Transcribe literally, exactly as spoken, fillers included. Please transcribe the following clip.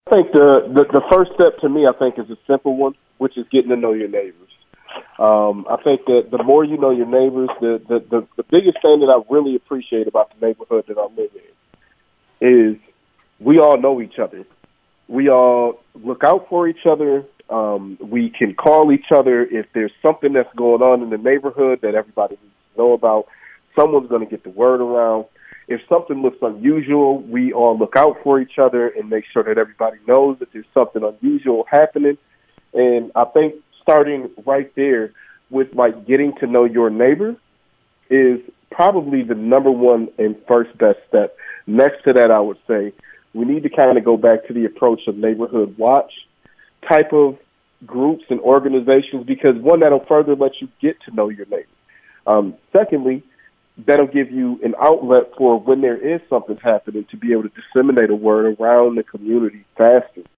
I think the, the, the first step to me, I think, is a simple one, which is getting to know your neighbors. Um, I think that the more you know your neighbors, the, the, the, the biggest thing that I really appreciate about the neighborhood that I live in is we all know each other. We all look out for each other. Um, we can call each other if there's something that's going on in the neighborhood that everybody needs to know about. Someone's going to get the word around. If something looks unusual, we all look out for each other and make sure that everybody knows that there's something unusual happening. And I think starting right there with, like, getting to know your neighbor is probably the number one and first best step. Next to that, I would say we need to kind of go back to the approach of neighborhood watch type of groups and organizations, because, one, that'll further let you get to know your neighbor. Um, secondly, that'll give you an outlet for when there is something happening to be able to disseminate a word around the community faster.